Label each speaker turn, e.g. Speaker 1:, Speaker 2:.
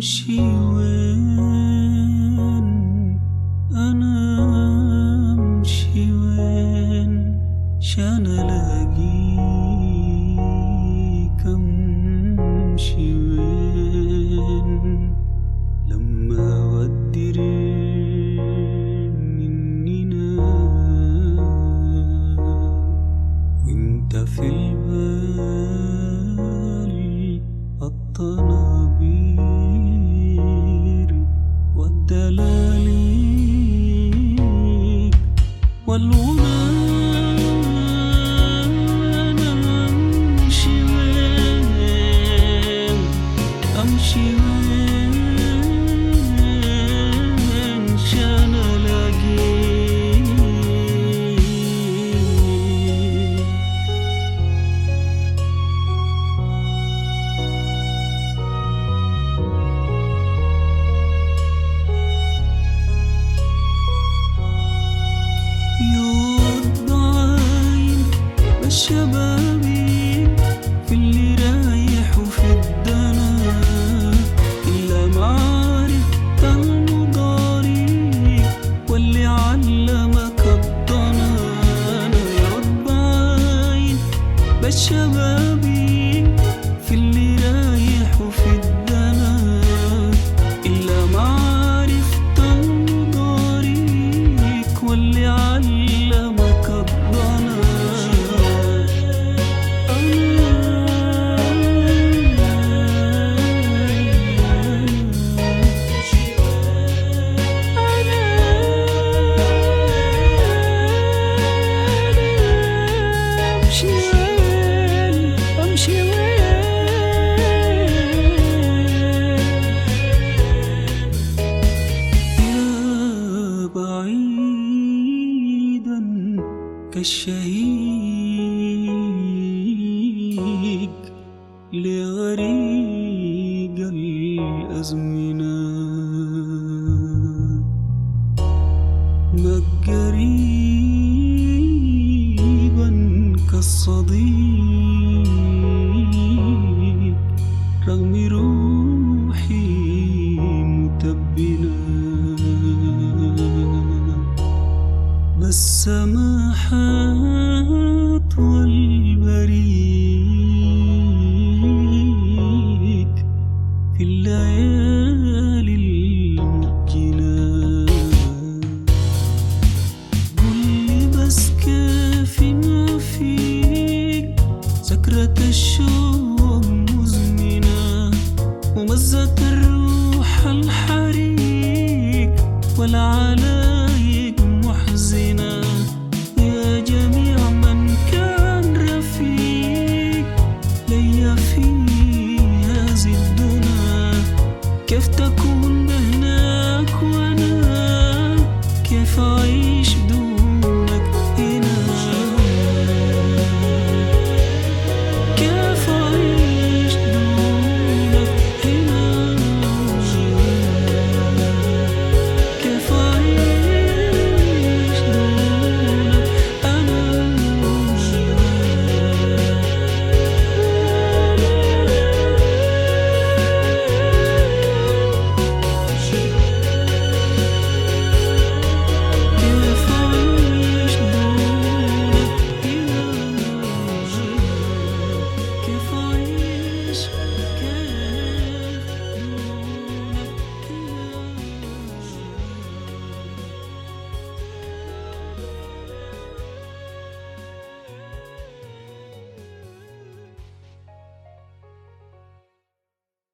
Speaker 1: أمشي وين، أنا أمشي وين شان ألاقيك؟ أمشي وين لما أودر مننا وانت في البال؟ الطنابير والدلاليك والغنى. أنا أمشي وين، أمشي وين شان ألاقيك؟ شبابي في اللي رايح وفي الدنا، إلا معارف المضاري واللي علمك الضنا. أنا يرد بعين بشبابي في اللي رايح وفي الدنا، إلا معارف المضاريك واللي علمك الضنا. بعيدا كالشهيق لغريق الأزمنة، ما قريبا كالصديق رغم روحي متبنة. السماحات والبريد في الليالي المجنة. قولي بس كيف ما فيك سكرة الشوق مزمنة ومزة الروح الحريق والعلايق محزنة. يا جميع من كان رفيق ليا فيك